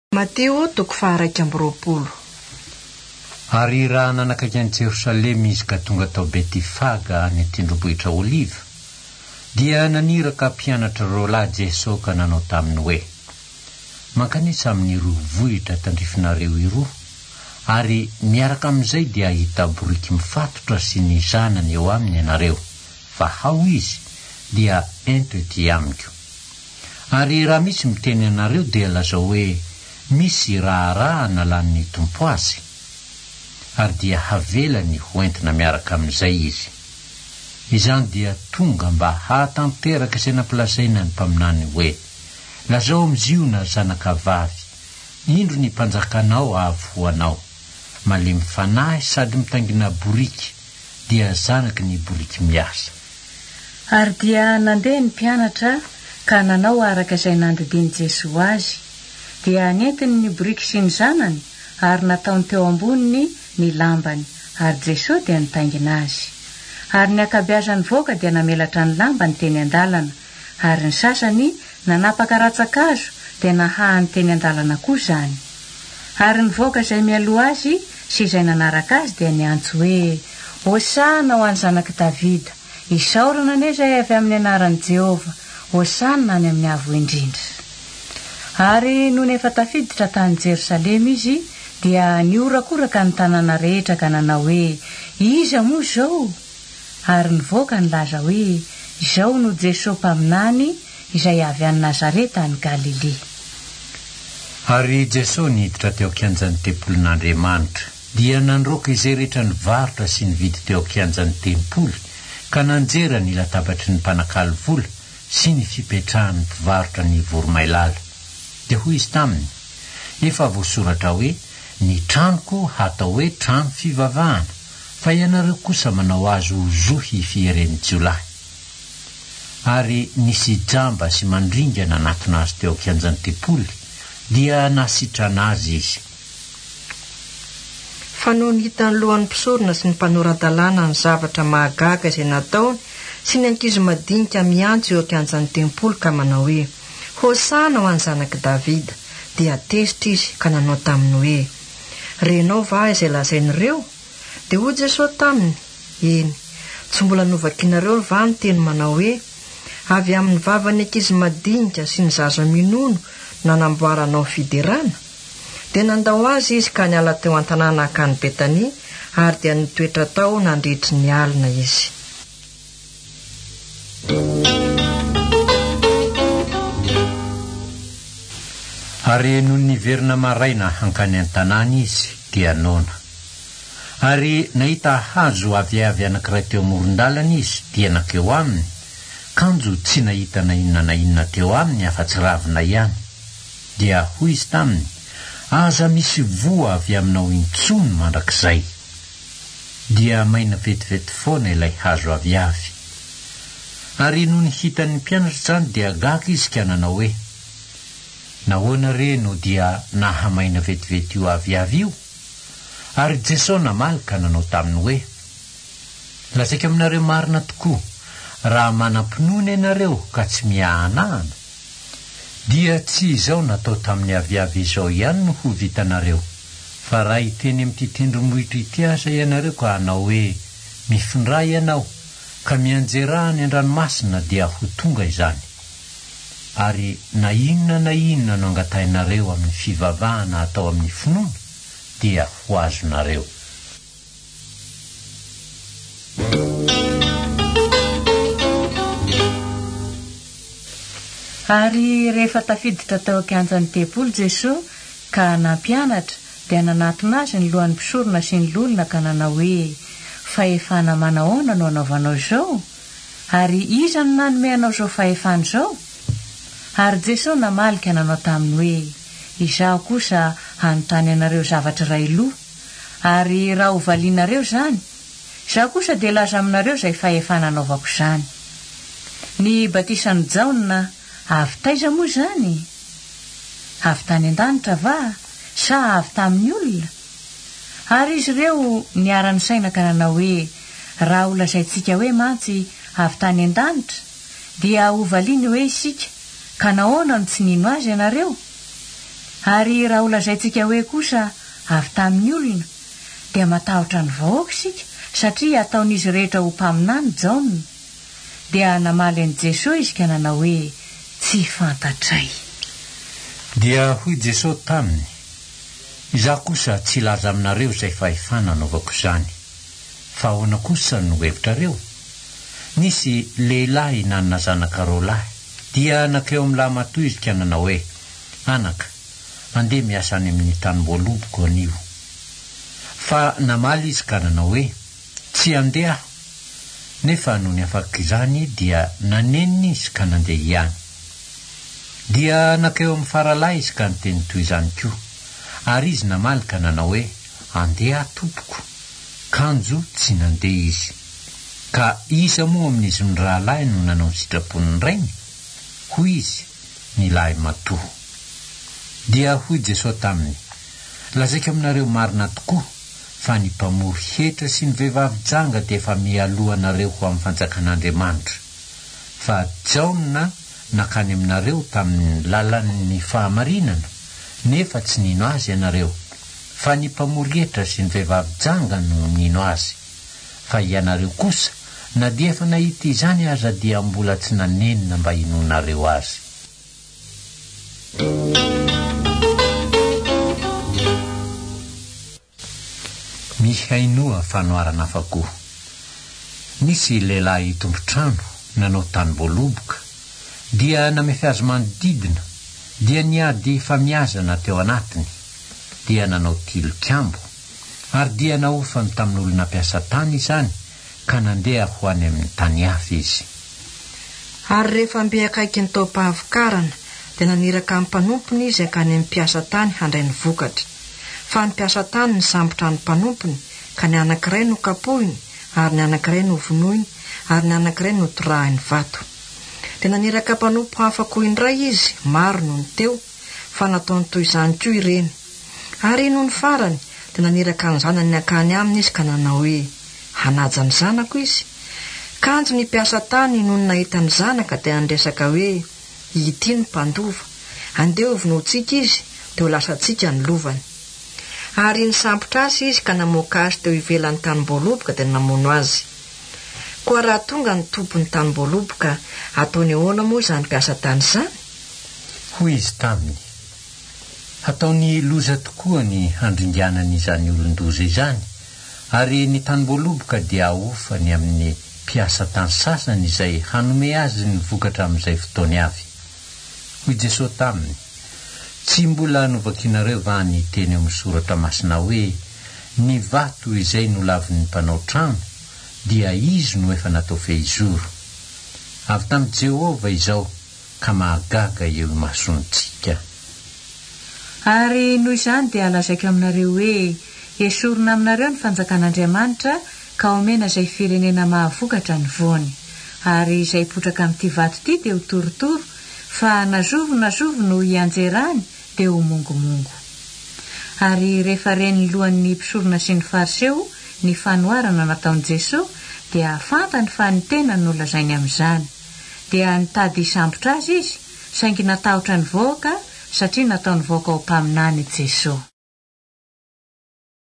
Mateo toko faharaiky amby roapolo. Ary raha nanakaiky any Jerusalema izy ka tonga tao Betifaga any tendrombohitra Oliva, dia naniraka mpianatra ro lahy Jesosy ka nanao taminy hoe: mankanisa amin'ny roa vohitra tandrifinareo iroa, ary miaraka amin'izay dia ahita boriky mifatotra sy ny zanany eo aminy ianareo, fa hao izy dia ento ety amiko. Ary raha misy miteny anareo dia lazao hoe misy raha nalan'ny tompo azy, ary dia havelany hoentina miaraka amin'izay izy. Izany dia tonga mba hatanteraka izay nampilazaina ny mpaminany hoe: lazao miziona zanakavavy, indro ny mpanjakanao avy ho anao, malemy fanahy sady mitangina boriky, dia zanaky ny boriky miasa. Ary dia nandeha ny mpianatra ka nanao araka izay nandidiny Jesosy azy, dia nentiny ny boriky sy ny zanany, ary nataony teo amboniny ny lambany, ary Jesosy dia nitaingina azy. Ary ny akabeazany voaka dia namelatra ny lambany teny an-dalana, ary ny sasany nanapaka ratsakazo dia nahahany teny an-dalana koa zany. Ary ny voaka izay mialoha azy sy izay nanaraka azy dia niantso hoe: hosana ho an'ny zanaky Davida, isaorana anie izay avy amin'ny anaran'i Jehova, hosana any amin'ny avo indrindra. Ary noho efa tafiditra tany Jerusalema izy, dia niorakoraka ny tanàna rehetra ka nanao hoe: iza moa izao? Ary ny voaka nilaza hoe: izao no Jesosy mpaminany izay avy any Nazareta any Galilea. Ary Jesosy niditra teo kianjan'ny tempolin'Andriamanitra, dia nandroaka izay rehetra nivarotra sy nividy teo kianjan'ny tempoly, ka nanjera ny latabatry ny mpanakalo vola sy ny fipetrahan'ny mpivarotra ny voromailala. Dia hoy izy taminy: efa voasoratra hoe, ny tranoko hatao hoe trano fivavahana, fa ianareo kosa manao azy ho zohy fieren'ny jiolahy. Ary nisy jamba sy mandringana natona azy teo kianjan'ny tempoly, dia nasitrana azy izy. Fa noho ny hitan'ny lohan'ny mpisorona sy ny mpanoran-dalàna ny zavatra mahagaga izay nataony sy ny ankizy madinika miantso eo kianjan'ny tempoly ka manao hoe: hosana ho an'ny zanaky Davida, dia tezitra izy ka nanao taminy hoe: renao va izay lazain'ireo? Dia hoy Jesosy taminy: eny, tsy mbola novakinareo va ny teny manao hoe: avy amin'ny vavan'ny ankizy madinika sy ny zaza minono nanamboaranao fiderana? Dia nandao azy izy ka niala teo an-tanàna akany Betania, ary dia nitoetra tao nandritry ny alina izy. Ary noho niverina maraina hankany an-tanàna izy dia nona. Ary nahita hazo avy anankiray teo amoron-dalana izy, dia nakeo aminy, kanjo tsy nahita na inona teo aminy afa-tsy ravina ihany. Dia hoy izy taminy: aza misy voa avy aminao intsony mandrakizay. Dia maina vetivety foana ilay hazo avy. Ary noho ny hitan'ny mpianatra zany dia gaga izy ka nanao hoe: nahoana re no dia nahamaina vetivety io avy io? Ary Jesosy namaly ka nanao taminy hoe: lazaiko aminareo marina tokoa, raha manam-pinoana ianareo ka tsy miahanahana, dia tsy izao natao tamin'ny avy izao ihany no ho vitanareo, fa raha iteny amin'ity tendrombohitra ity aza ianareo ka hanao hoe: mifindray ianao ka mianjera ny an-dranomasina, dia ho tonga izany. Ary na inona no angatainareo amin'ny fivavahana atao amin'ny finoana, dia ho azonareo. Ary rehefa tafiditra tao kianjan'ny tempoly Jesosy ka nampianatra, dia nanatona azy ny lohan'ny mpisorona sy ny lolona ka nanao hoe: fahefana manahoana no anaovanao izao? Ary iza no nanome anao izao fahefana izao? Ary Jesosy namalika nanao taminy hoe: izaho kosa hanontany anareo zavatra iray loha, ary raha ho valianareo zany, izaho kosa dia laza aminareo izay fahefana anaovako izany. Ny batisan'i Jaona avy taiza moa zany? Avy tany an-danitra va sa avy tamin'ny olona? Ary izy ireo niara-ny saina ka nanao hoe: raha ho lazaintsika hoe mantsy avy tany an-danitra, dia ho valiany hoe isika, ka nahoana no tsy nino azy ianareo? Ary raha olazaintsika hoe kosa avy tamin'ny olona dia matahotra ny vahoaka isika satria ataon'izy rehetra ho mpaminany Jaona. Dia namaly an'i Jesosy izy ka nanao hoe tsy fantatray. Dia hoy Jesosy taminy, izaho kosa tsy laza aminareo izay fahefana anaovako izany. Fa ahoana kosa no hevitrareo? Nisy lehilahy nanana zanaka roalahy, dia nakeo amin'ny lahy matoy izy ka nanao hoe, anaka, andeha miasa any amin'ny tanim-boaloboko anio. Fa namaly izy ka nanao hoe, tsy andeha aho. Nefa noho ny afaka izany dia naneniny izy ka nandeha ihany. Dia nakeo amin'ny faralahy izy ka niteny toy izany koa, ary izy namaly ka nanao hoe, andeha tompoko. Kanjo tsy nandeha izy. Ka isa moa amin'izy ny rahalahy no nanao ny sitrapon'ny rainy? Hoy izy, ny lahy matoa. Dia hoy Jesosy taminy, lazaiko aminareo marina tokoa fa ny mpamory hetra sy ny vehivavy janga dia efa mialohanareo ho amin'ny fanjakan'Andriamanitra. Fa Jaona nakany aminareo tamin'ny lalan'ny fahamarinana, nefa tsy nino azy ianareo. Fa ny mpamory hetra sy ny vehivavy janga no nino azy. Fa ianareo kosa, na dia efa nahita izany aza dia mbola tsy nanenina mba hinonareo azy. Mihainoa fanoarana afa-ko. Nisy lehilahy tompotrano nanao tanim-boaloboka, dia namefi azy manodidina, dia niady famiazana teo anatiny, dia nanao tilikambo, ary dia naofany tamin'olona mpiasa tany izany, ka nandeha ho any amin'ny tany hafa izy. Ary rehefa mbeakaiky ny tao-pahavokarana dia naniraka amin'ny mpanompony izy akany amin'ny mpiasa tany handray ny vokatra. Fa ny mpiasa tany ny sambotra ny mpanompony, ka ny anankiray no kapohiny, ary ny anankiray no vonoiny, ary ny anankiray no torahiny vato. Dia naniraka mpanompo hafa koa indray izy, maro no ny teo, fa nataony toy izany koa ireny. Ary noho ny farany dia naniraka ny zanany akany aminy izy ka nanao hoe, hanaja ny zanako izy. Kanjo ny mpiasa tany noho ny nahita ny zanaka dia nandresaka hoe, ity ny mpandova, andeha ho vonoantsika izy dia ho lasantsika ny lovany. Ary nisambotra azy izy ka namoaka azy teo ivelan'ny tanim-boaloboka dia namono azy. Koa raha tonga ny tompon'ny tanim-boaloboka, ataony ahoana moa izany mpiasa tany izany? Hoy izy taminy, ataony loza tokoa ny handringanany izany olon-doza izany, ary ny tanim-boaloboka dia ahofany amin'ny mpiasa tany sasany izay hanome azy ny vokatra amin'izay fotoany avy. Hoy Jesosy taminy, tsy mbola novakinareo va ny teny amin'ny soratra masina hoe, ny vato izay no lavin'ny mpanao trano, dia izy no efa natao fehizoro. Avy tamin'i Jehova izao, ka mahagaga eo masontsika. Ary noho izany dia lazaiko aminareo hoe esorina aminareo ny fanjakan'Andriamanitra ka omena izay firenena mahavokatra ny voany. Ary izay potraka amin'ity vato ity dia ho torotoro, fa nazovo no hianjerany dia ho mongomongo. Ary rehefa reny lohan'ny mpisorona sy ny fariseo ny fanoarana nataon'i Jesosy, dia fantany fa ny tena no lazainy amin'izany. Dia nitady hisambotra azy izy, saingy natahotra ny vahoaka satria nataony vahoaka ho mpaminany Jesosy.